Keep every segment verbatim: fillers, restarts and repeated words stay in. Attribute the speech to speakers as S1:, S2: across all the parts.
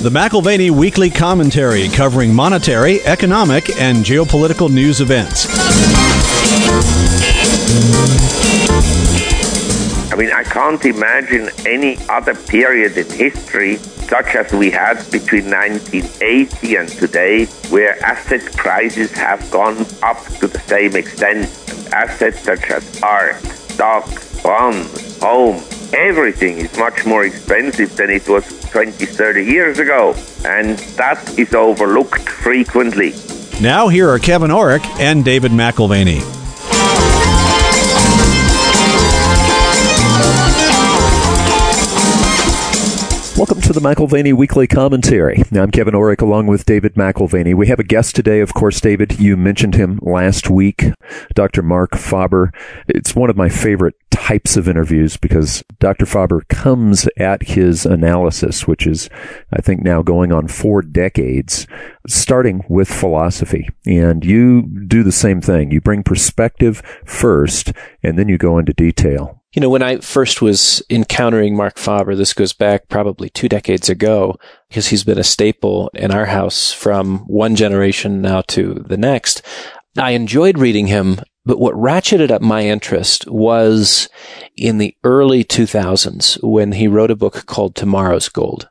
S1: The McAlvany Weekly Commentary, covering monetary, economic, and geopolitical news events.
S2: I mean, I can't imagine any other period in history, such as we had between nineteen eighty and today, where asset prices have gone up to the same extent. Assets such as art, stocks, bonds, home, everything is much more expensive than it was twenty, thirty years ago. And that is overlooked frequently.
S1: Now here are Kevin Orrick and David McAlvany.
S3: Welcome to the McAlvany Weekly Commentary. I'm Kevin Orrick along with David McAlvany. We have a guest today, of course, David. You mentioned him last week, Doctor Mark Faber. It's one of my favorite types of interviews because Doctor Faber comes at his analysis, which is, I think, now going on four decades, starting with philosophy. And you do the same thing. You bring perspective first, and then you go into detail.
S4: You know, when I first was encountering Mark Faber, this goes back probably two decades ago, because he's been a staple in our house from one generation now to the next. I enjoyed reading him, but what ratcheted up my interest was in the early two thousands when he wrote a book called Tomorrow's Gold.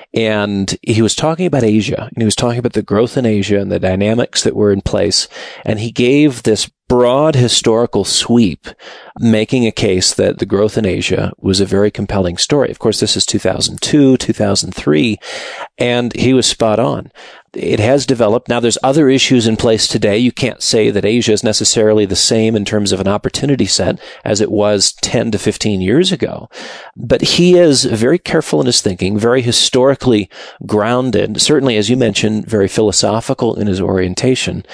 S4: And he was talking about Asia, and he was talking about the growth in Asia and the dynamics that were in place. And he gave this broad historical sweep, making a case that the growth in Asia was a very compelling story. Of course, this is two thousand two, two thousand three, and he was spot on. It has developed. Now, there's other issues in place today. You can't say that Asia is necessarily the same in terms of an opportunity set as it was ten to fifteen years ago. But he is very careful in his thinking, very historically grounded, certainly, as you mentioned, very philosophical in his orientation.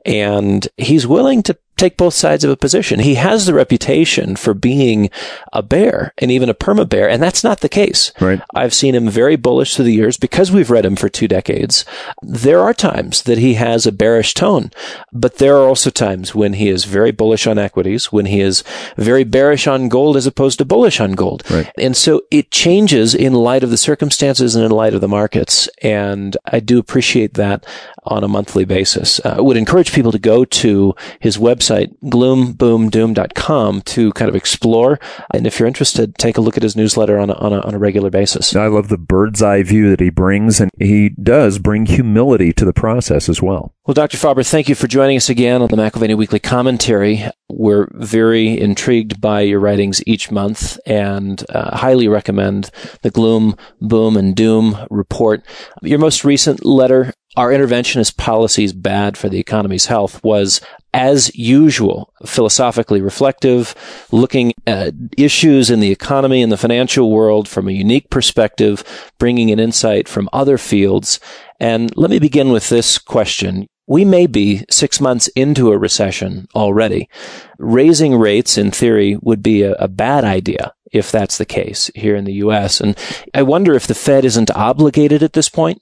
S4: And he's willing to take both sides of a position. He has the reputation for being a bear and even a perma-bear, and that's not the case.
S3: Right.
S4: I've seen him very bullish through the years because we've read him for two decades. There are times that he has a bearish tone, but there are also times when he is very bullish on equities, when he is very bearish on gold as opposed to bullish on gold.
S3: Right.
S4: And so it changes in light of the circumstances and in light of the markets, and I do appreciate that on a monthly basis. Uh, I would encourage people to go to his website, gloom boom doom dot com, to kind of explore. And if you're interested, take a look at his newsletter on a, on a, on a regular basis.
S3: I love the bird's eye view that he brings, and he does bring humility to the process as well.
S4: Well, Doctor Faber, thank you for joining us again on the McAlvany Weekly Commentary. We're very intrigued by your writings each month and uh, highly recommend the Gloom, Boom, and Doom report. Your most recent letter, Our Interventionist Policies Bad for the Economy's Health, was, as usual, philosophically reflective, looking at issues in the economy and the financial world from a unique perspective, bringing an insight from other fields. And let me begin with this question. We may be six months into a recession already. Raising rates, in theory, would be a, a bad idea if that's the case here in the U S. And I wonder if the Fed isn't obligated at this point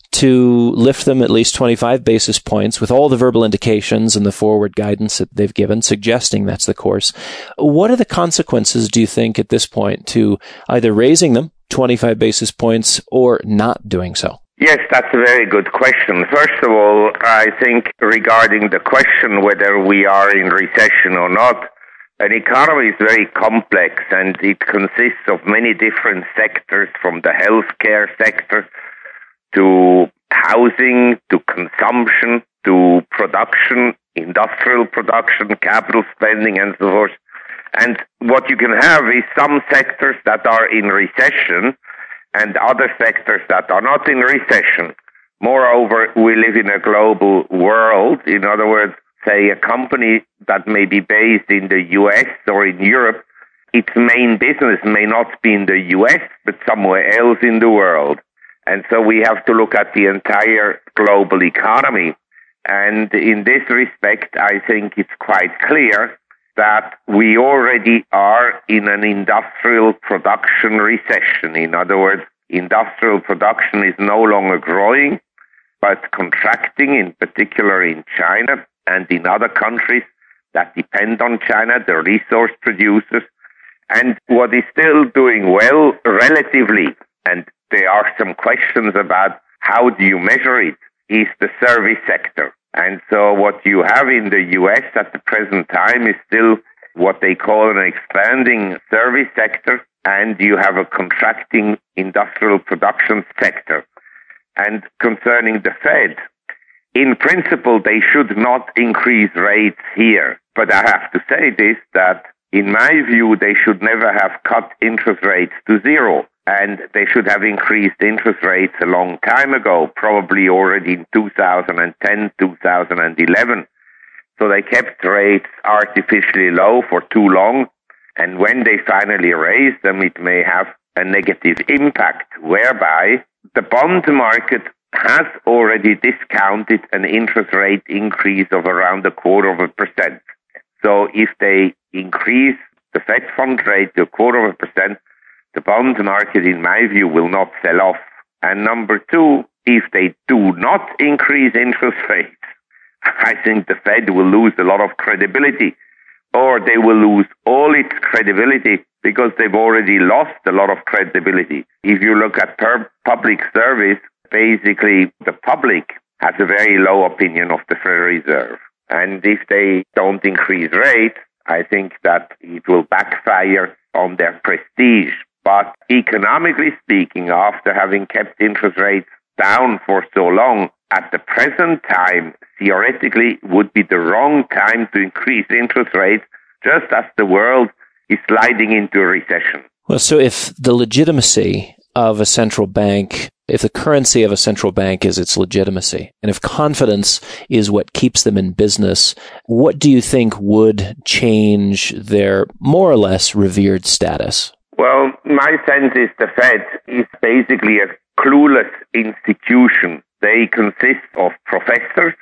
S4: to lift them at least twenty-five basis points with all the verbal indications and the forward guidance that they've given, suggesting that's the course. What are the consequences, do you think, at this point, to either raising them twenty-five basis points or not doing so?
S2: Yes, that's a very good question. First of all, I think regarding the question whether we are in recession or not, an economy is very complex and it consists of many different sectors, from the healthcare sector to housing, to consumption, to production, industrial production, capital spending, and so forth. And what you can have is some sectors that are in recession and other sectors that are not in recession. Moreover, we live in a global world. In other words, say a company that may be based in the U S or in Europe, its main business may not be in the U S, but somewhere else in the world. And so we have to look at the entire global economy. And in this respect, I think it's quite clear that we already are in an industrial production recession. In other words, industrial production is no longer growing, but contracting, in particular in China and in other countries that depend on China, the resource producers. And what is still doing well relatively, and there are some questions about how do you measure it, is the service sector. And so what you have in the U S at the present time is still what they call an expanding service sector, and you have a contracting industrial production sector. And concerning the Fed, in principle, they should not increase rates here. But I have to say this, that in my view, they should never have cut interest rates to zero. And they should have increased interest rates a long time ago, probably already in two thousand ten, two thousand eleven. So they kept rates artificially low for too long. And when they finally raise them, it may have a negative impact, whereby the bond market has already discounted an interest rate increase of around a quarter of a percent. So if they increase the Fed fund rate to a quarter of a percent, the bond market, in my view, will not sell off. And number two, if they do not increase interest rates, I think the Fed will lose a lot of credibility, or they will lose all its credibility because they've already lost a lot of credibility. If you look at per public service, basically the public has a very low opinion of the Federal Reserve. And if they don't increase rates, I think that it will backfire on their prestige. But economically speaking, after having kept interest rates down for so long, at the present time, theoretically, would be the wrong time to increase interest rates, just as the world is sliding into a recession.
S4: Well, so if the legitimacy of a central bank, if the currency of a central bank is its legitimacy, and if confidence is what keeps them in business, what do you think would change their more or less revered status?
S2: Well, my sense is the Fed is basically a clueless institution. They consist of professors,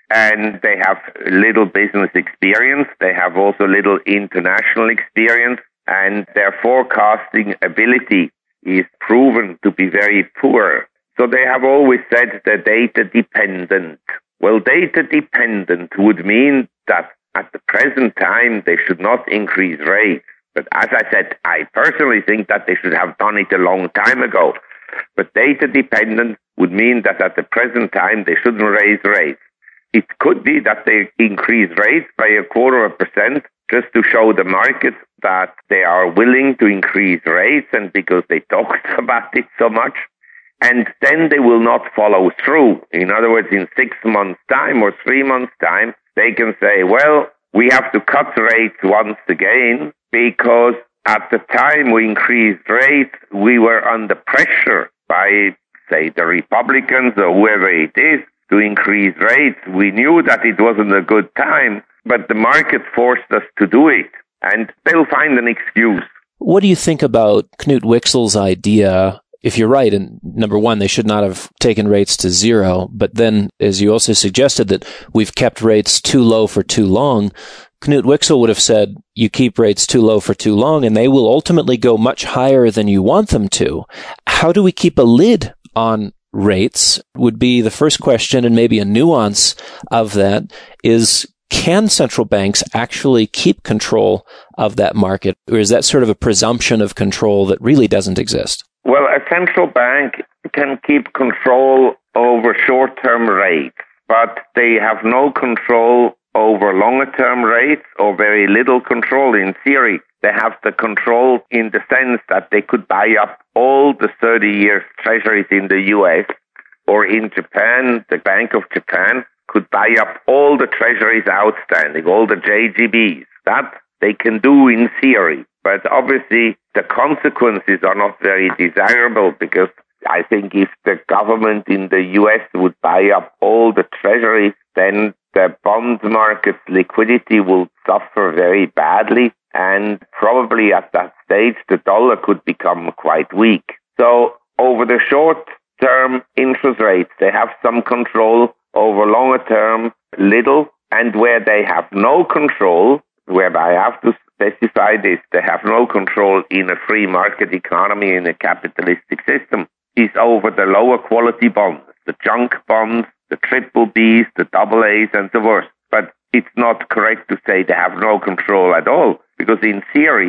S2: and they have little business experience. They have also little international experience, and their forecasting ability is proven to be very poor. So they have always said they're data dependent. Well, data dependent would mean that at the present time they should not increase rates. But as I said, I personally think that they should have done it a long time ago. But data dependent would mean that at the present time they shouldn't raise rates. It could be that they increase rates by a quarter of a percent just to show the market that they are willing to increase rates, and because they talked about it so much. And then they will not follow through. In other words, in six months' time or three months' time, they can say, well, we have to cut rates once again because at the time we increased rates, we were under pressure by, say, the Republicans or whoever it is to increase rates. We knew that it wasn't a good time, but the market forced us to do it, and they'll find an excuse.
S4: What do you think about Knut Wicksel's idea? If you're right, and number one, they should not have taken rates to zero, but then, as you also suggested, that we've kept rates too low for too long, Knut Wicksel would have said, you keep rates too low for too long, and they will ultimately go much higher than you want them to. How do we keep a lid on rates would be the first question, and maybe a nuance of that is, can central banks actually keep control of that market, or is that sort of a presumption of control that really doesn't exist?
S2: Well, a central bank can keep control over short-term rates, but they have no control over longer-term rates, or very little control in theory. They have the control in the sense that they could buy up all the thirty-year treasuries in the U S, or in Japan, the Bank of Japan could buy up all the treasuries outstanding, all the J G Bs. That they can do in theory. But obviously, the consequences are not very desirable, because I think if the government in the U S would buy up all the treasuries, then the bond market's liquidity will suffer very badly, and probably at that stage the dollar could become quite weak. So over the short-term interest rates, they have some control. Over longer term, little. And where they have no control, whereby I have to specify this, they have no control in a free market economy, in a capitalistic system, is over the lower quality bonds, the junk bonds, the triple Bs, the double As, and so forth. But it's not correct to say they have no control at all, because in theory,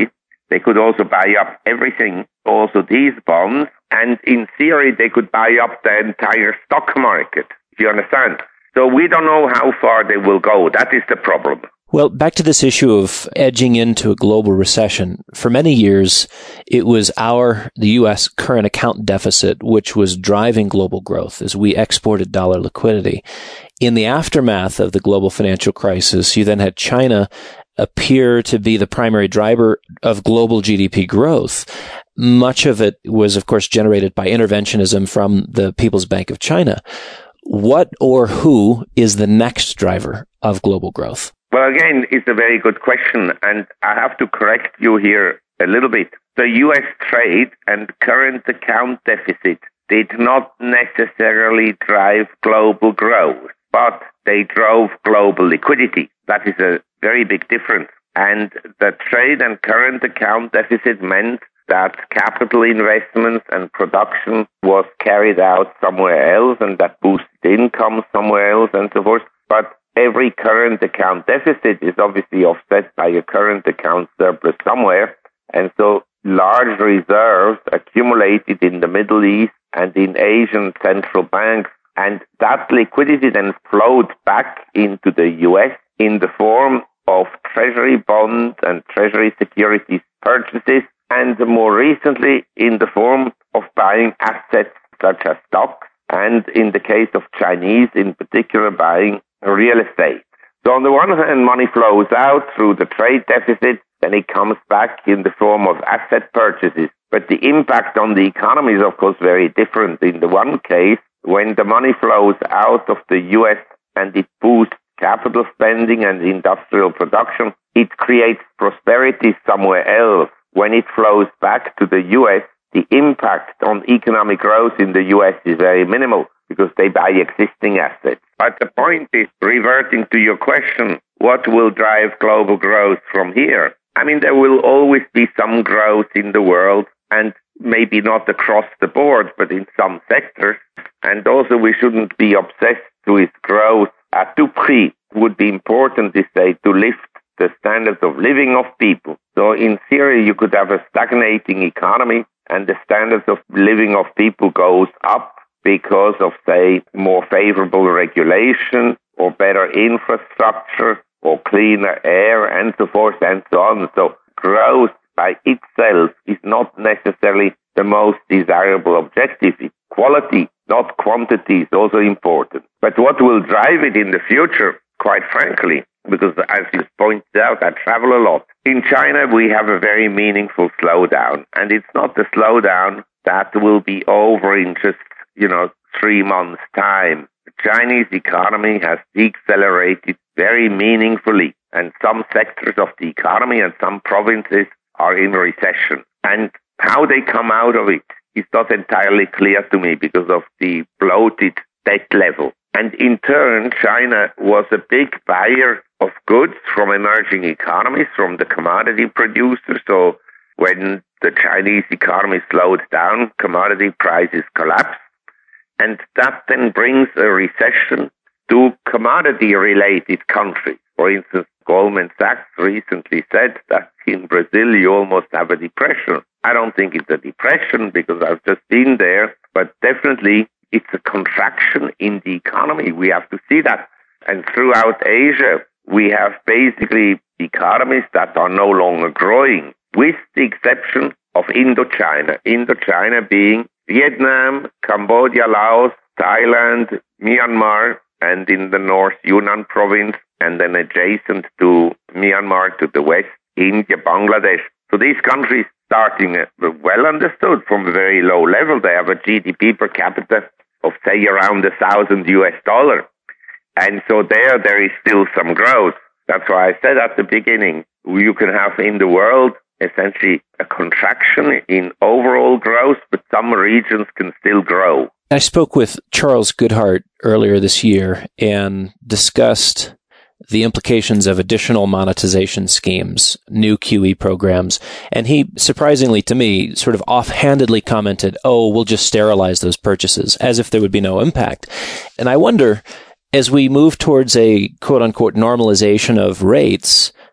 S2: They could also buy up everything, also these bonds, and in theory they could buy up the entire stock market, if you understand. So we don't know how far they will go. That is the problem.
S4: Well, back to this issue of edging into a global recession. For many years, it was our, the U S current account deficit, which was driving global growth as we exported dollar liquidity. In the aftermath of the global financial crisis, you then had China appear to be the primary driver of global G D P growth. Much of it was, of course, generated by interventionism from the People's Bank of China. What or who is the next driver of global growth?
S2: Well, again, it's a very good question, and I have to correct you here a little bit. The U S trade and current account deficit did not necessarily drive global growth, but they drove global liquidity. That is a very big difference. And the trade and current account deficit meant that capital investments and production was carried out somewhere else, and that boosted income somewhere else and so forth. But every current account deficit is obviously offset by a current account surplus somewhere. And so large reserves accumulated in the Middle East and in Asian central banks. And that liquidity then flowed back into the U S in the form of treasury bonds and treasury securities purchases, and more recently in the form of buying assets such as stocks, and in the case of Chinese in particular, buying real estate. So on the one hand, money flows out through the trade deficit, then it comes back in the form of asset purchases. But the impact on the economy is, of course, very different. In the one case, when the money flows out of the U S and it boosts capital spending and industrial production, it creates prosperity somewhere else. When it flows back to the U S, the impact on economic growth in the U S is very minimal because they buy existing assets. But the point is, reverting to your question, what will drive global growth from here? I mean, there will always be some growth in the world, and maybe not across the board, but in some sectors. And also we shouldn't be obsessed with growth at tout prix. It would be important, they say, to lift the standards of living of people. So in theory, you could have a stagnating economy and the standards of living of people goes up because of, say, more favorable regulation or better infrastructure or cleaner air and so forth and so on. So growth by itself is not necessarily the most desirable objective. It's quality, not quantity, is also important. But what will drive it in the future, quite frankly, because as you pointed out, I travel a lot. In China, we have a very meaningful slowdown, and it's not a slowdown that will be over in just, you know, three months' time. The Chinese economy has decelerated very meaningfully, and some sectors of the economy and some provinces are in recession. And how they come out of it is not entirely clear to me because of the bloated debt level. And in turn, China was a big buyer of goods from emerging economies, from the commodity producers. So when the Chinese economy slowed down, commodity prices collapsed. And that then brings a recession to commodity-related countries. For instance, Goldman Sachs recently said that in Brazil you almost have a depression. I don't think it's a depression because I've just been there, but definitely it's a contraction in the economy. We have to see that. And throughout Asia, we have basically economies that are no longer growing, with the exception of Indochina. Indochina being Vietnam, Cambodia, Laos, Thailand, Myanmar, and in the north, Yunnan province, and then adjacent to Myanmar to the west, India, Bangladesh. So these countries starting well understood from a very low level. They have a G D P per capita of, say, around a thousand U S dollar. And so there, there is still some growth. That's why I said at the beginning, you can have in the world essentially a contraction in overall growth, but some regions can still grow.
S4: I spoke with Charles Goodhart earlier this year and discussed the implications of additional monetization schemes, new Q E programs. And he, surprisingly to me, sort of offhandedly commented, oh, we'll just sterilize those purchases, as if there would be no impact. And I wonder, as we move towards a quote-unquote normalization of rates,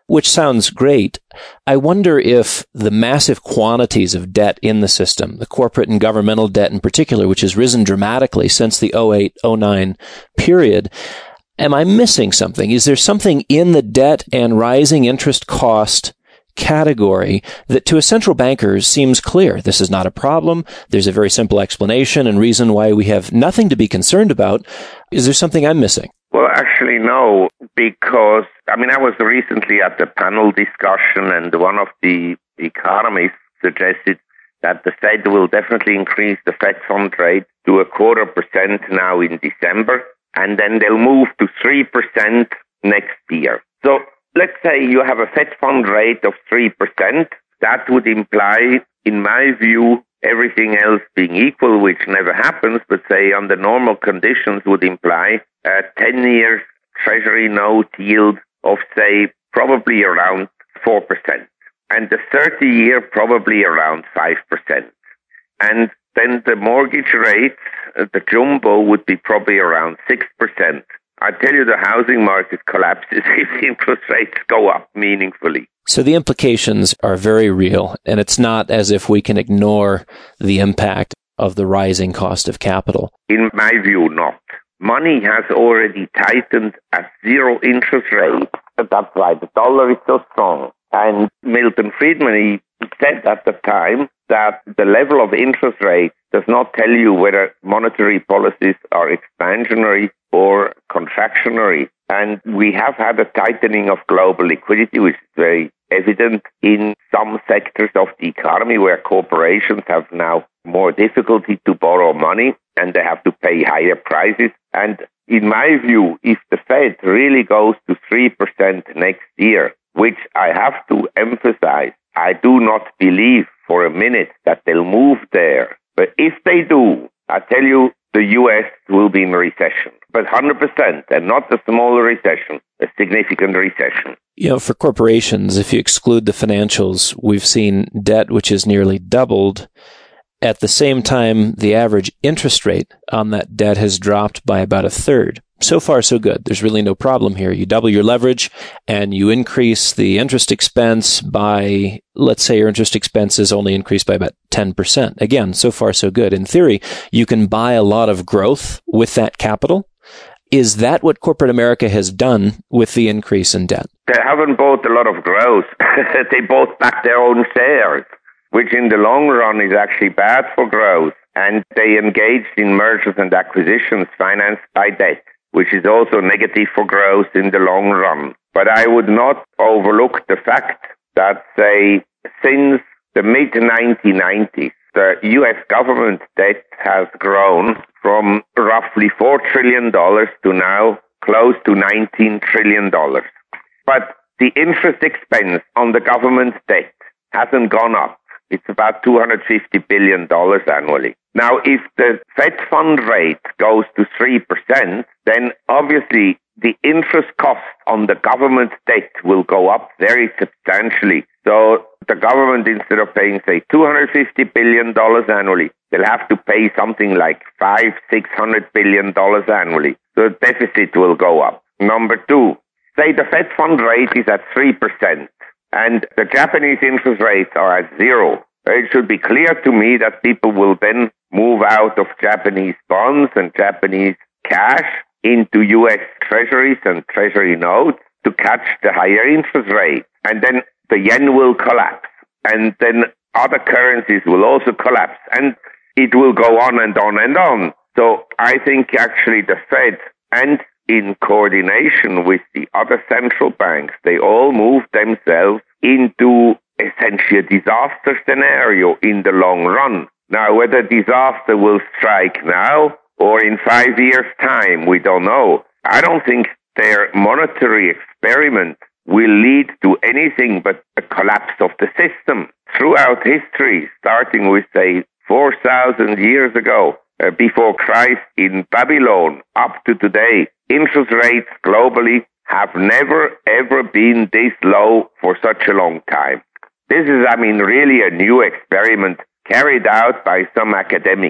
S4: which sounds great. I wonder if the massive quantities of debt in the system, the corporate and governmental debt in particular, which has risen dramatically since the oh eight oh nine period, am I missing something? Is there something in the debt and rising interest cost category that to a central banker seems clear? This is not a problem. There's a very simple explanation and reason why we have nothing to be concerned about. Is there something I'm missing?
S2: Well, actually, no, because, I mean, I was recently at the panel discussion and one of the economists suggested that the Fed will definitely increase the Fed fund rate to a quarter percent now in December, and then they'll move to three percent next year. So let's say you have a Fed fund rate of three percent. That would imply, in my view, everything else being equal, which never happens, but say under normal conditions would imply a ten-year Treasury note yield of, say, probably around four percent. And the thirty-year probably around five percent. And then the mortgage rate, the jumbo, would be probably around six percent. I tell you, the housing market collapses if interest rates go up meaningfully.
S4: So the implications are very real, and it's not as if we can ignore the impact of the rising cost of capital.
S2: In my view, not. Money has already tightened at zero interest rate. That's why the dollar is so strong. And Milton Friedman, he said at the time that the level of interest rate does not tell you whether monetary policies are expansionary or contractionary. And we have had a tightening of global liquidity, which is very evident in some sectors of the economy where corporations have now more difficulty to borrow money and they have to pay higher prices. And in my view, if the Fed really goes to three percent next year, which I have to emphasize, I do not believe for a minute that they'll move there. But if they do, I tell you, the U S will be in recession. But one hundred percent, and not a small recession, a significant recession.
S4: You know, for corporations, if you exclude the financials, we've seen debt which has nearly doubled. At the same time, the average interest rate on that debt has dropped by about a third. So far, so good. There's really no problem here. You double your leverage and you increase the interest expense by, let's say your interest expense is only increased by about ten percent. Again, so far, so good. In theory, you can buy a lot of growth with that capital. Is that what corporate America has done with the increase in debt?
S2: They haven't bought a lot of growth. They bought back their own shares, which in the long run is actually bad for growth. And they engaged in mergers and acquisitions financed by debt, which is also negative for growth in the long run. But I would not overlook the fact that, say, since the mid nineteen nineties, the U S government debt has grown from roughly four trillion dollars to now close to nineteen trillion dollars. But the interest expense on the government debt hasn't gone up. It's about two hundred fifty billion dollars annually. Now, if the Fed fund rate goes to three percent, then obviously the interest cost on the government debt will go up very substantially. So the government, instead of paying, say, two hundred fifty billion dollars annually, they'll have to pay something like five, six hundred billion dollars annually. So the deficit will go up. Number two, say the Fed fund rate is at three percent. And the Japanese interest rates are at zero. It should be clear to me that people will then move out of Japanese bonds and Japanese cash into U S treasuries and treasury notes to catch the higher interest rate. And then the yen will collapse. And then other currencies will also collapse. And it will go on and on and on. So I think actually the Fed, and in coordination with the other central banks, they all move themselves into essentially a disaster scenario in the long run. Now, whether disaster will strike now or in five years' time, we don't know. I don't think their monetary experiment will lead to anything but a collapse of the system. Throughout history, starting with, say, four thousand years ago, uh, before Christ in Babylon, up to today, interest rates globally have never, ever been this low for such a long time. This is, I mean, really a new experiment carried out by some academics.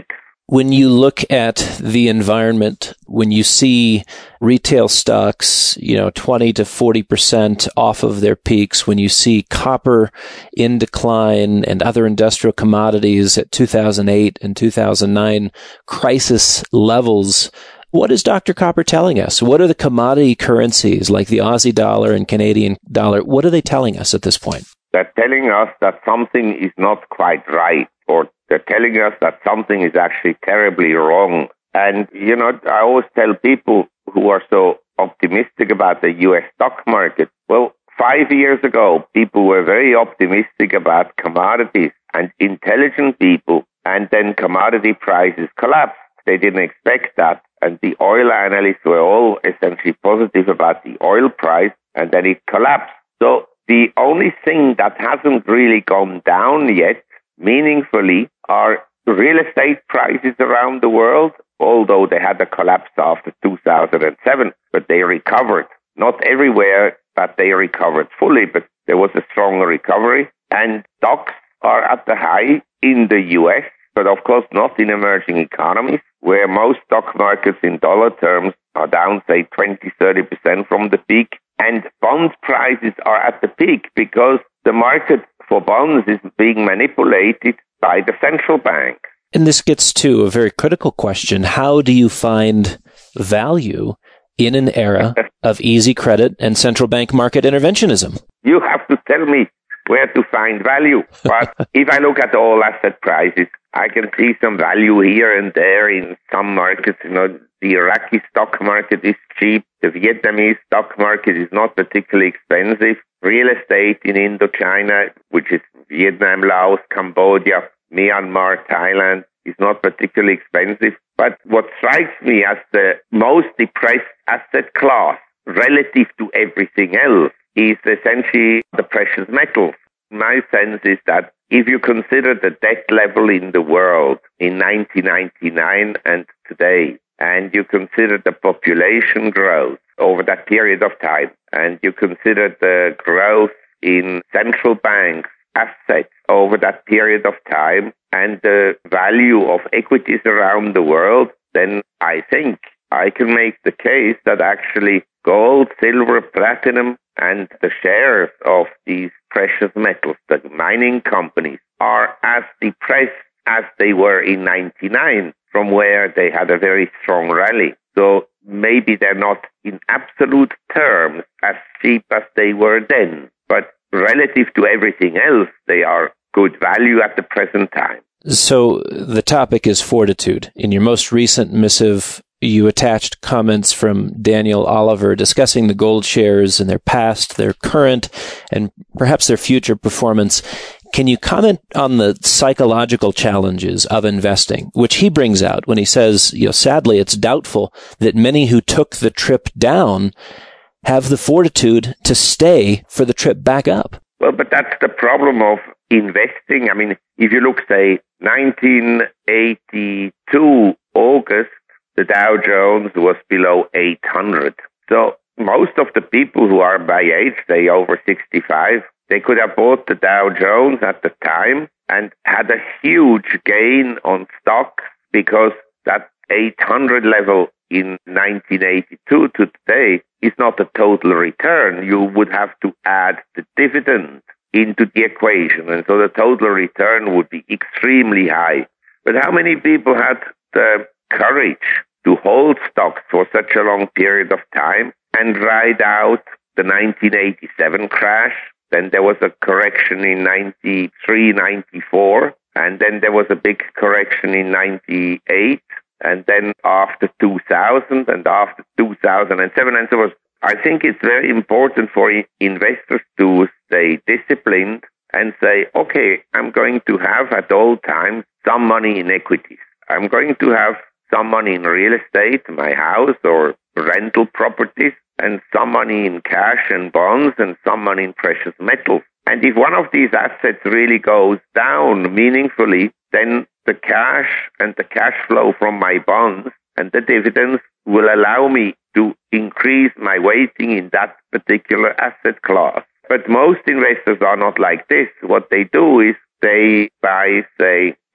S4: When you look at the environment, when you see retail stocks, you know, twenty to forty percent off of their peaks, when you see copper in decline and other industrial commodities at two thousand eight and two thousand nine crisis levels, what is Doctor Copper telling us? What are the commodity currencies like the Aussie dollar and Canadian dollar? What are they telling us at this point?
S2: They're telling us that something is not quite right, or they're telling us that something is actually terribly wrong. And, you know, I always tell people who are so optimistic about the U S stock market, well, five years ago, people were very optimistic about commodities and intelligent people, and then commodity prices collapsed. They didn't expect that. And the oil analysts were all essentially positive about the oil price, and then it collapsed. So the only thing that hasn't really gone down yet meaningfully are real estate prices around the world, although they had a collapse after two thousand seven, but they recovered. Not everywhere, but they recovered fully, but there was a strong recovery. And stocks are at the high in the U S, but of course not in emerging economies, where most stock markets in dollar terms are down, say, twenty, thirty percent from the peak. And bond prices are at the peak because the market for bonds is being manipulated by the central bank.
S4: And this gets to a very critical question. How do you find value in an era of easy credit and central bank market interventionism?
S2: You have to tell me where to find value. But if I look at all asset prices, I can see some value here and there in some markets. You know, the Iraqi stock market is cheap. The Vietnamese stock market is not particularly expensive. Real estate in Indochina, which is Vietnam, Laos, Cambodia, Myanmar, Thailand, is not particularly expensive. But what strikes me as the most depressed asset class relative to everything else is essentially the precious metals. My sense is that if you consider the debt level in the world in nineteen ninety-nine and today, and you consider the population growth over that period of time, and you consider the growth in central banks' assets over that period of time, and the value of equities around the world, then I think I can make the case that actually gold, silver, platinum, and the shares of these precious metals, the mining companies, are as depressed as they were in ninety-nine, from where they had a very strong rally. So maybe they're not in absolute terms as cheap as they were then, but relative to everything else, they are good value at the present time.
S4: So the topic is fortitude. In your most recent missive, you attached comments from Daniel Oliver discussing the gold shares and their past, their current, and perhaps their future performance. Can you comment on the psychological challenges of investing, which he brings out when he says, you know, sadly, it's doubtful that many who took the trip down have the fortitude to stay for the trip back up?
S2: Well, but that's the problem of investing. I mean, if you look, say, nineteen eighty-two, August, the Dow Jones was below eight hundred. So most of the people who are my age, say over sixty-five, they could have bought the Dow Jones at the time and had a huge gain on stocks, because that eight hundred level in nineteen eighty-two to today is not a total return. You would have to add the dividend into the equation, and so the total return would be extremely high. But how many people had the courage to hold stocks for such a long period of time and ride out the nineteen eighty-seven crash? Then there was a correction in ninety-three, ninety-four, and then there was a big correction in ninety-eight, and then after two thousand, and after two thousand seven, and so on. I think it's very important for investors to stay disciplined and say, okay, I'm going to have at all times some money in equities. I'm going to have some money in real estate, my house or rental properties, and some money in cash and bonds, and some money in precious metals. And if one of these assets really goes down meaningfully, then the cash and the cash flow from my bonds and the dividends will allow me to increase my weighting in that particular asset class. But most investors are not like this. What they do is they buy, say,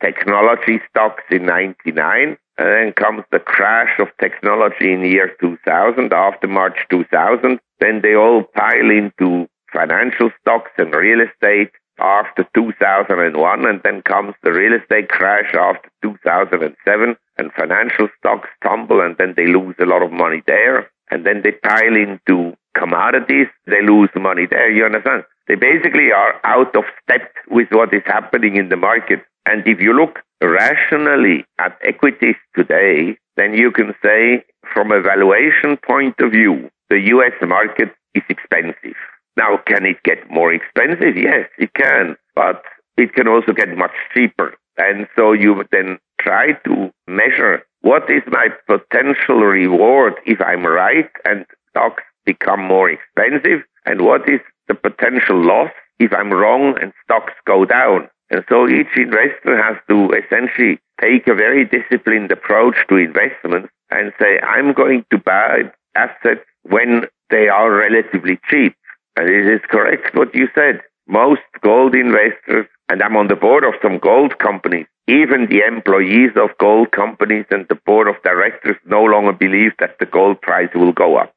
S2: technology stocks in ninety-nine, and then comes the crash of technology in the year two thousand, after March two thousand. Then they all pile into financial stocks and real estate after two thousand one, and then comes the real estate crash after two thousand seven, and financial stocks tumble, and then they lose a lot of money there, and then they pile into commodities, they lose money there, you understand? They basically are out of step with what is happening in the market. And if you look rationally at equities today, then you can say from a valuation point of view, the U S market is expensive. Now, can it get more expensive? Yes, it can, but it can also get much cheaper. And so you then try to measure what is my potential reward if I'm right and stocks become more expensive, and what is the potential loss if I'm wrong and stocks go down. And so each investor has to essentially take a very disciplined approach to investments and say, I'm going to buy assets when they are relatively cheap. And it is correct what you said. Most gold investors, and I'm on the board of some gold companies, even the employees of gold companies and the board of directors no longer believe that the gold price will go up.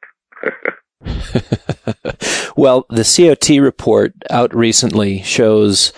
S4: Well, the C O T report out recently shows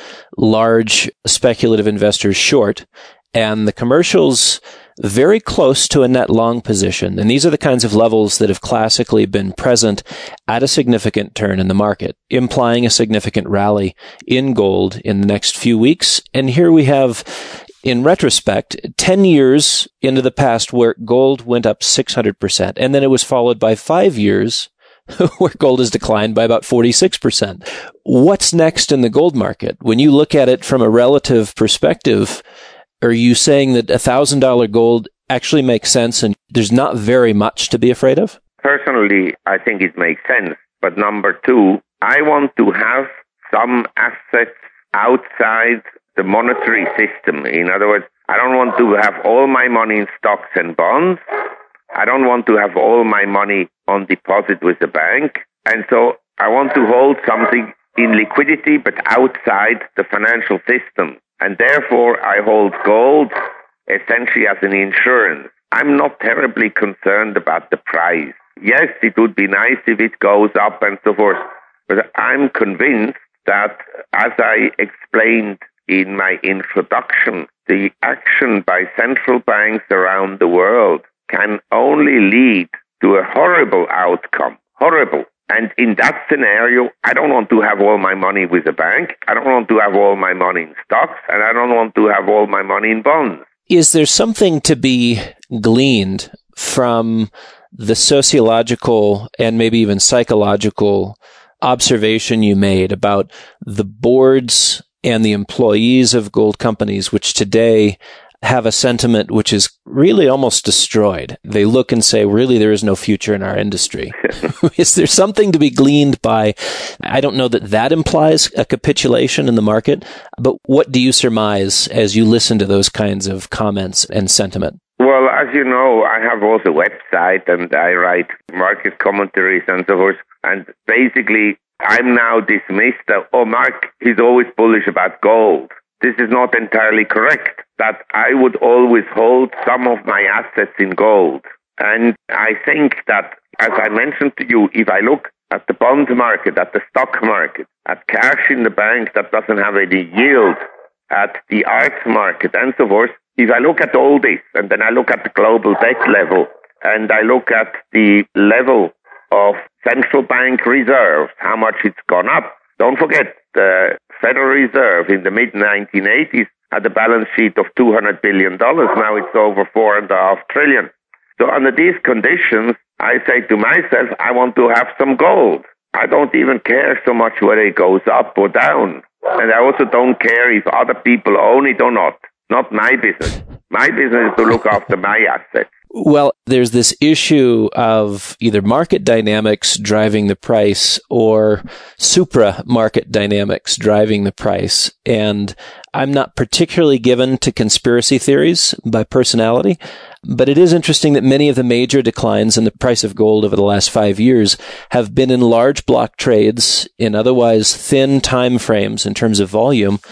S4: large speculative investors short, and the commercials very close to a net long position. And these are the kinds of levels that have classically been present at a significant turn in the market, implying a significant rally in gold in the next few weeks. And here we have, in retrospect, ten years into the past where gold went up six hundred percent. And then it was followed by five years where gold has declined by about forty-six percent. What's next in the gold market? When you look at it from a relative perspective, are you saying that one thousand dollars gold actually makes sense and there's not very much to be afraid of?
S2: Personally, I think it makes sense. But number two, I want to have some assets outside the monetary system. In other words, I don't want to have all my money in stocks and bonds. I don't want to have all my money on deposit with the bank. And so I want to hold something in liquidity, but outside the financial system. And therefore, I hold gold essentially as an insurance. I'm not terribly concerned about the price. Yes, it would be nice if it goes up and so forth. But I'm convinced that, as I explained in my introduction, the action by central banks around the world can only lead to a horrible outcome. Horrible. And in that scenario, I don't want to have all my money with a bank. I don't want to have all my money in stocks. And I don't want to have all my money in bonds.
S4: Is there something to be gleaned from the sociological and maybe even psychological observation you made about the boards and the employees of gold companies, which today have a sentiment which is really almost destroyed? They look and say, really, there is no future in our industry. Is there something to be gleaned by? I don't know that that implies a capitulation in the market, but what do you surmise as you listen to those kinds of comments and sentiment?
S2: Well, as you know, I have also a website and I write market commentaries and so forth. And basically, I'm now dismissed that, oh, Mark, he's always bullish about gold. This is not entirely correct, that I would always hold some of my assets in gold. And I think that, as I mentioned to you, if I look at the bond market, at the stock market, at cash in the bank that doesn't have any yield, at the arts market and so forth, if I look at all this, and then I look at the global debt level, and I look at the level of central bank reserves, how much it's gone up. Don't forget, the Federal Reserve in the mid nineteen eighties had a balance sheet of two hundred billion dollars. Now it's over four and a half trillion. So under these conditions, I say to myself, I want to have some gold. I don't even care so much whether it goes up or down. And I also don't care if other people own it or not. Not my business. My business is to look after my assets.
S4: Well, there's this issue of either market dynamics driving the price or supra market dynamics driving the price. And I'm not particularly given to conspiracy theories by personality, but it is interesting that many of the major declines in the price of gold over the last five years have been in large block trades in otherwise thin time frames in terms of volume.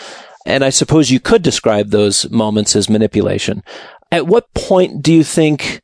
S4: And I suppose you could describe those moments as manipulation. At what point do you think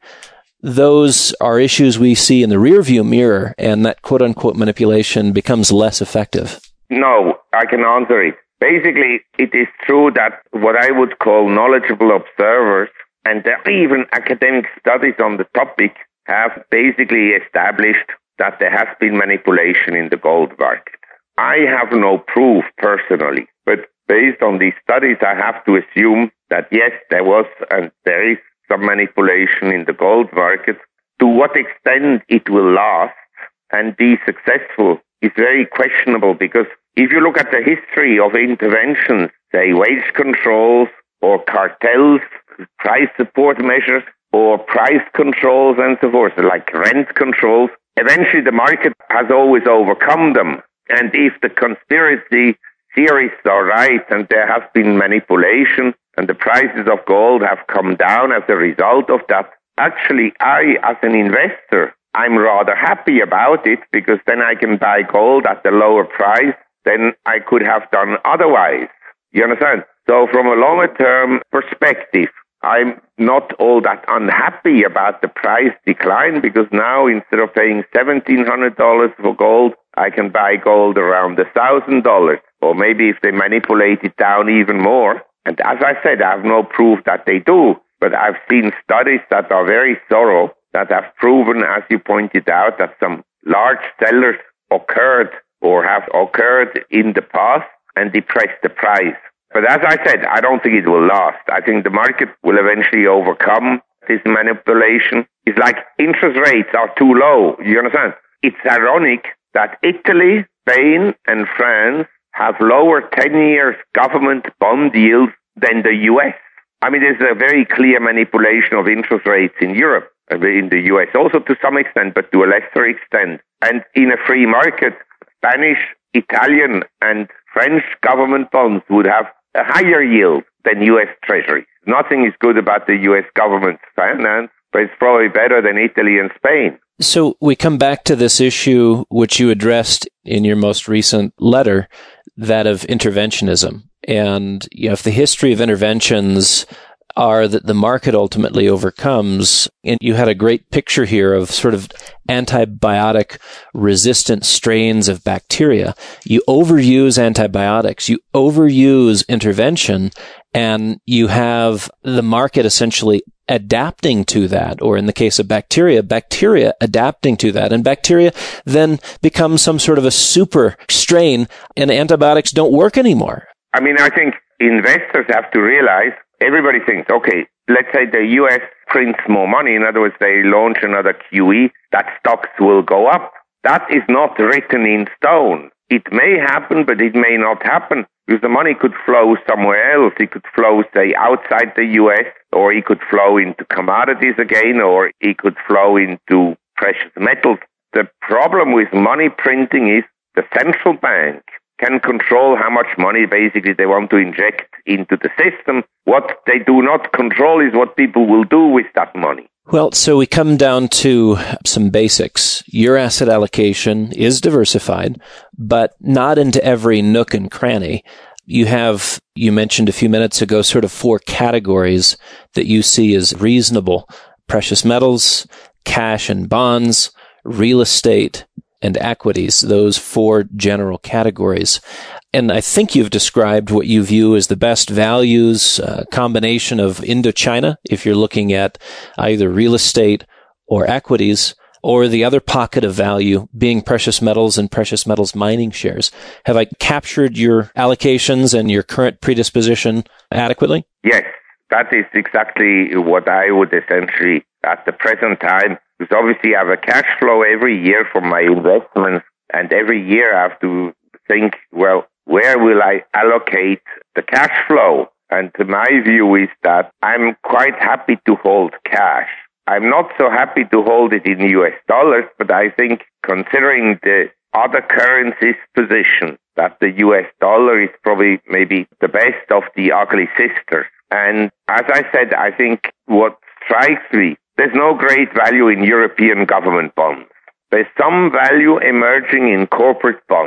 S4: those are issues we see in the rearview mirror and that quote-unquote manipulation becomes less effective?
S2: No, I can answer it. Basically, it is true that what I would call knowledgeable observers, and there are even academic studies on the topic, have basically established that there has been manipulation in the gold market. I have no proof personally, but based on these studies, I have to assume that yes, there was and there is some manipulation in the gold market. To what extent it will last and be successful is very questionable, because if you look at the history of interventions, say wage controls or cartels, price support measures or price controls and so forth, like rent controls, eventually the market has always overcome them. And if the conspiracy theorists are right and there has been manipulation and the prices of gold have come down as a result of that, actually I, as an investor, I'm rather happy about it, because then I can buy gold at a lower price than I could have done otherwise. You understand? So from a longer term perspective, I'm not all that unhappy about the price decline, because now instead of paying seventeen hundred dollars for gold, I can buy gold around one thousand dollars, or maybe if they manipulate it down even more. And as I said, I have no proof that they do, but I've seen studies that are very thorough that have proven, as you pointed out, that some large sellers occurred or have occurred in the past and depressed the price. But as I said, I don't think it will last. I think the market will eventually overcome this manipulation. It's like interest rates are too low. You understand? It's ironic that Italy, Spain, and France have lower ten-year government bond yields than the U S. I mean, there's a very clear manipulation of interest rates in Europe, in the U S also to some extent, but to a lesser extent. And in a free market, Spanish, Italian, and French government bonds would have a higher yield than U S Treasury. Nothing is good about the U S government's finance, but it's probably better than Italy and Spain.
S4: So we come back to this issue which you addressed in your most recent letter, that of interventionism. And you know, if the history of interventions are that the market ultimately overcomes, and you had a great picture here of sort of antibiotic resistant strains of bacteria. You overuse antibiotics, you overuse intervention, and you have the market essentially adapting to that, or in the case of bacteria, bacteria adapting to that. And bacteria then become some sort of a super strain, and antibiotics don't work anymore.
S2: I mean, I think investors have to realize, everybody thinks, okay, let's say the U S prints more money. In other words, they launch another Q E, that stocks will go up. That is not written in stone. It may happen, but it may not happen, because the money could flow somewhere else. It could flow, say, outside the U S, or it could flow into commodities again, or it could flow into precious metals. The problem with money printing is the central bank can control how much money basically they want to inject into the system. What they do not control is what people will do with that money.
S4: Well, so we come down to some basics. Your asset allocation is diversified, but not into every nook and cranny. You have, you mentioned a few minutes ago, sort of four categories that you see as reasonable: precious metals, cash and bonds, real estate, and equities, those four general categories. And I think you've described what you view as the best values, uh, combination of Indochina, if you're looking at either real estate or equities, or the other pocket of value being precious metals and precious metals mining shares. Have I captured your allocations and your current predisposition adequately?
S2: Yes, that is exactly what I would essentially, at the present time, because obviously I have a cash flow every year from my investments, and every year I have to think, well, where will I allocate the cash flow? And my view is that I'm quite happy to hold cash. I'm not so happy to hold it in U S dollars, but I think considering the other currencies position, that the U S dollar is probably maybe the best of the ugly sisters. And as I said, I think what strikes me, there's no great value in European government bonds. There's some value emerging in corporate bonds.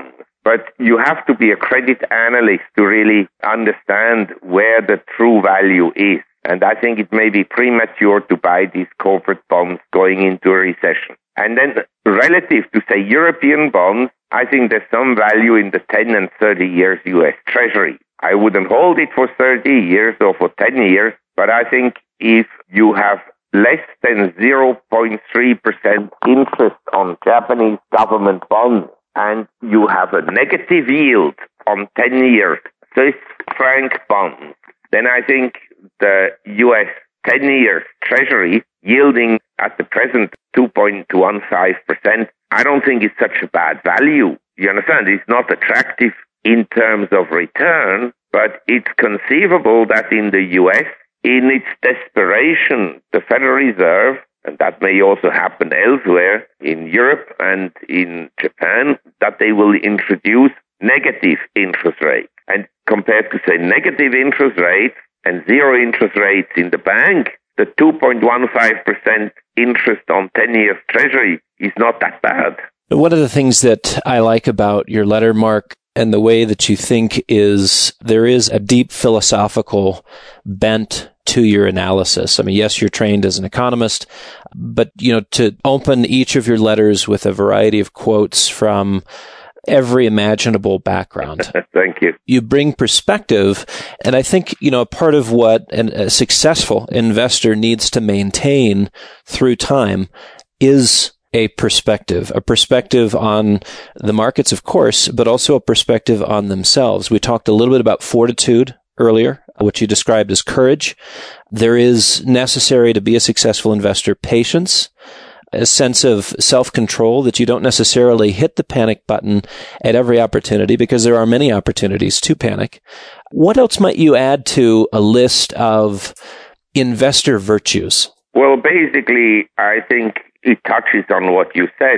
S2: But you have to be a credit analyst to really understand where the true value is. And I think it may be premature to buy these corporate bonds going into a recession. And then relative to, say, European bonds, I think there's some value in the ten and thirty years U S Treasury. I wouldn't hold it for thirty years or for ten years, but I think if you have less than zero point three percent interest on Japanese government bonds and you have a negative yield on ten years Swiss franc bonds, then I think the U S ten years Treasury yielding at the present two point one five percent, I don't think it's such a bad value. You understand? It's not attractive in terms of return, but it's conceivable that in the U S, in its desperation, the Federal Reserve, and that may also happen elsewhere in Europe and in Japan, that they will introduce negative interest rates. And compared to, say, negative interest rates and zero interest rates in the bank, the two point one five percent interest on ten years Treasury is not that bad.
S4: One of the things that I like about your letter, Mark, and the way that you think is there is a deep philosophical bent to your analysis. I mean, yes, you're trained as an economist, but, you know, to open each of your letters with a variety of quotes from every imaginable background.
S2: Thank you.
S4: You bring perspective, and I think, you know, a part of what an, a successful investor needs to maintain through time is a perspective, a perspective on the markets, of course, but also a perspective on themselves. We talked a little bit about fortitude earlier, which you described as courage. There is necessary to be a successful investor, patience, a sense of self-control, that you don't necessarily hit the panic button at every opportunity, because there are many opportunities to panic. What else might you add to a list of investor virtues?
S2: Well, basically, I think it touches on what you said,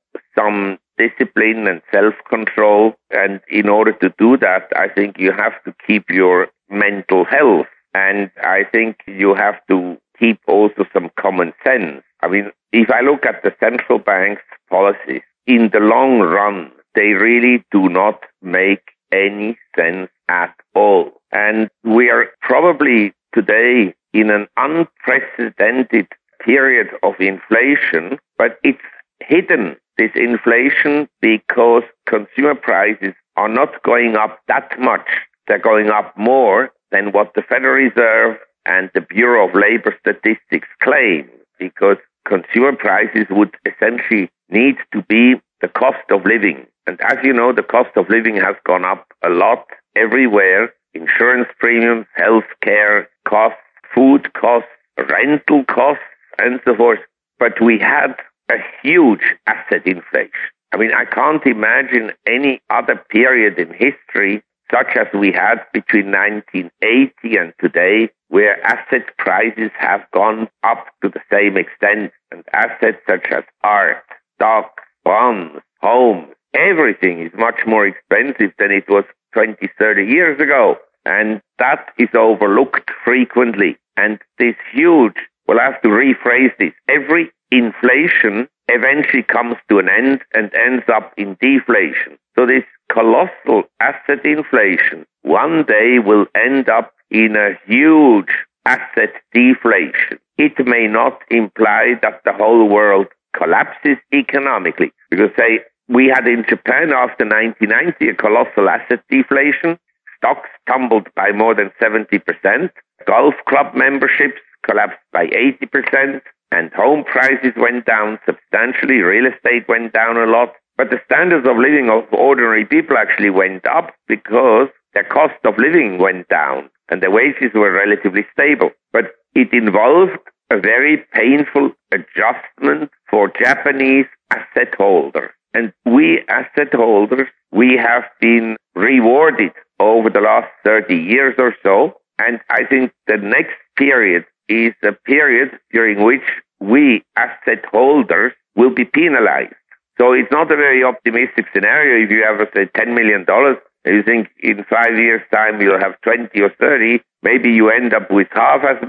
S2: some discipline and self-control. And in order to do that, I think you have to keep your mental health. And I think you have to keep also some common sense. I mean, if I look at the central bank's policies, in the long run, they really do not make any sense at all. And we are probably today in an unprecedented period of inflation, but it's hidden, this inflation, because consumer prices are not going up that much. They're going up more than what the Federal Reserve and the Bureau of Labor Statistics claim, because consumer prices would essentially need to be the cost of living. And as you know, the cost of living has gone up a lot everywhere. Insurance premiums, healthcare costs, food costs, rental costs, and so forth. But we had a huge asset inflation. I mean, I can't imagine any other period in history such as we had between nineteen eighty and today, where asset prices have gone up to the same extent. And assets such as art, stocks, bonds, homes, everything is much more expensive than it was twenty, thirty years ago. And that is overlooked frequently. And this huge, well, I have to rephrase this, every inflation eventually comes to an end and ends up in deflation. So this colossal asset inflation one day will end up in a huge asset deflation. It may not imply that the whole world collapses economically, because say we had in Japan after nineteen ninety a colossal asset deflation. Stocks tumbled by more than seventy percent. Golf club memberships collapsed by eighty percent. And home prices went down substantially. Real estate went down a lot. But the standards of living of ordinary people actually went up because their cost of living went down and their wages were relatively stable. But it involved a very painful adjustment for Japanese asset holders. And we asset holders, we have been rewarded over the last thirty years or so. And I think the next period is a period during which we asset holders will be penalized. So it's not a very optimistic scenario. If you have, say, ten million dollars, and you think in five years' time you'll have twenty or thirty, maybe you end up with half as many.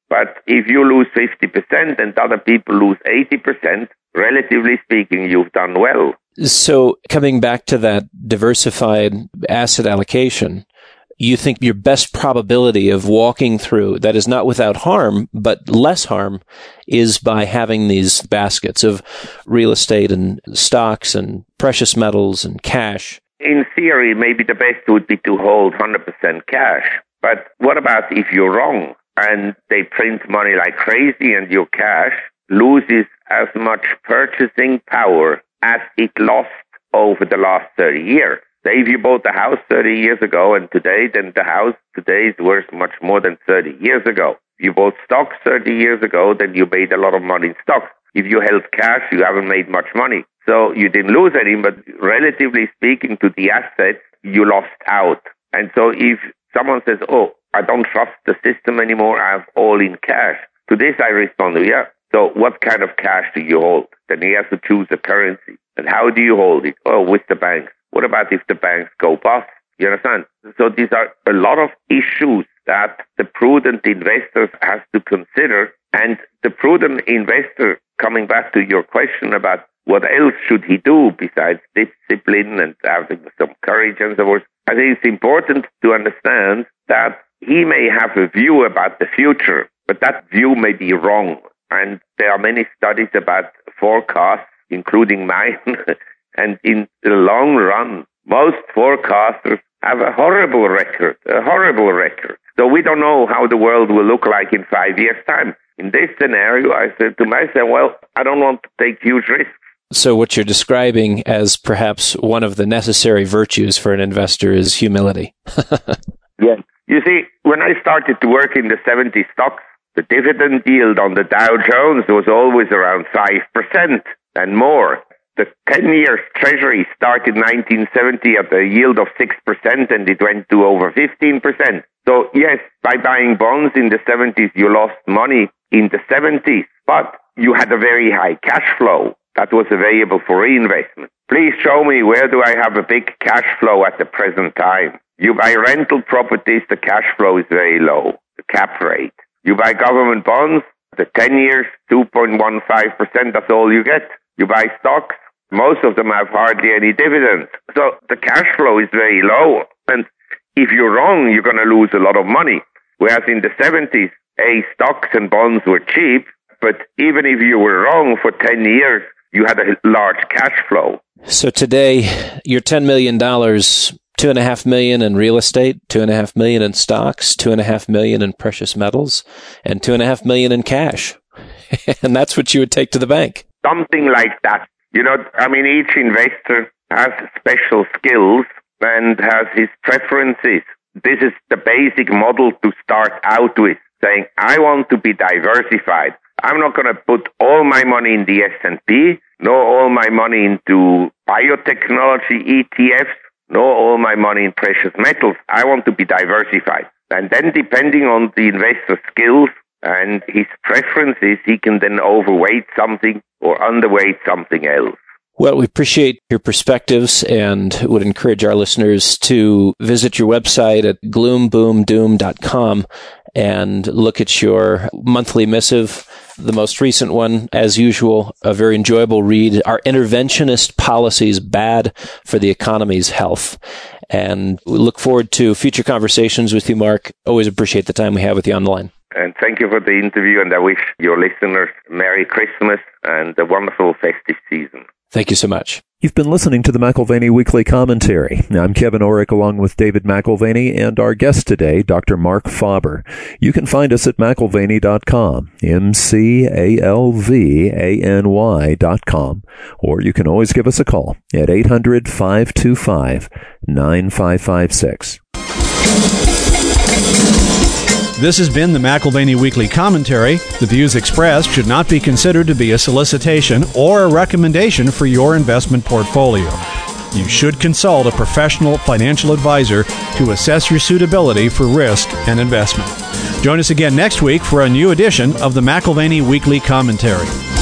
S2: But if you lose fifty percent and other people lose eighty percent, relatively speaking, you've done well.
S4: So coming back to that diversified asset allocation, you think your best probability of walking through, that is not without harm, but less harm, is by having these baskets of real estate and stocks and precious metals and cash?
S2: In theory, maybe the best would be to hold one hundred percent cash. But what about if you're wrong and they print money like crazy and your cash loses as much purchasing power as it lost over the last thirty years? Say if you bought the house thirty years ago and today, then the house today is worth much more than thirty years ago. If you bought stocks thirty years ago, then you made a lot of money in stocks. If you held cash, you haven't made much money. So you didn't lose any, but relatively speaking to the assets, you lost out. And so if someone says, oh, I don't trust the system anymore, I have all in cash. To this I respond, yeah. So what kind of cash do you hold? Then he has to choose a currency. And how do you hold it? Oh, with the banks. What about if the banks go bust? You understand? So these are a lot of issues that the prudent investors has to consider. And the prudent investor, coming back to your question about what else should he do besides discipline and having some courage and so forth, I think it's important to understand that he may have a view about the future, but that view may be wrong. And there are many studies about forecasts, including mine. And in the long run, most forecasters have a horrible record, a horrible record. So we don't know how the world will look like in five years' time. In this scenario, I said to myself, well, I don't want to take huge risks.
S4: So what you're describing as perhaps one of the necessary virtues for an investor is humility.
S2: Yes. You see, when I started to work in the seventy stocks, the dividend yield on the Dow Jones was always around five percent and more. The ten years Treasury started in nineteen seventy at a yield of six percent and it went to over fifteen percent. So yes, by buying bonds in the seventies, you lost money in the seventies, but you had a very high cash flow that was available for reinvestment. Please show me where do I have a big cash flow at the present time. You buy rental properties, the cash flow is very low, the cap rate. You buy government bonds, the ten years, two point one five percent, that's all you get. You buy stocks, most of them have hardly any dividends. So the cash flow is very low. And if you're wrong, you're going to lose a lot of money. Whereas in the seventies, A, stocks and bonds were cheap, but even if you were wrong for ten years, you had a large cash flow.
S4: So today, your ten million dollars, two and a half million in real estate, two and a half million in stocks, two and a half million in precious metals, and two and a half million in cash. And that's what you would take to the bank.
S2: Something like that. You know, I mean, each investor has special skills and has his preferences. This is the basic model to start out with, saying, I want to be diversified. I'm not going to put all my money in the S and P, nor all my money into biotechnology E T Fs, nor all my money in precious metals. I want to be diversified. And then depending on the investor's skills and his preferences, he can then overweight something or underweight something else.
S4: Well, we appreciate your perspectives and would encourage our listeners to visit your website at gloom boom doom dot com and look at your monthly missive. The most recent one, as usual, a very enjoyable read. Are interventionist policies bad for the economy's health? And we look forward to future conversations with you, Mark. Always appreciate the time we have with you on the line.
S2: And thank you for the interview, and I wish your listeners Merry Christmas and a wonderful festive season.
S4: Thank you so much.
S3: You've been listening to the McAlvany Weekly Commentary. I'm Kevin Orrick along with David McAlvany and our guest today, Doctor Mark Faber. You can find us at McAlvany dot com, M C A L V A N Y dot com, or you can always give us a call at eight hundred, five two five, nine five five six.
S1: This has been the McAlvany Weekly Commentary. The views expressed should not be considered to be a solicitation or a recommendation for your investment portfolio. You should consult a professional financial advisor to assess your suitability for risk and investment. Join us again next week for a new edition of the McAlvany Weekly Commentary.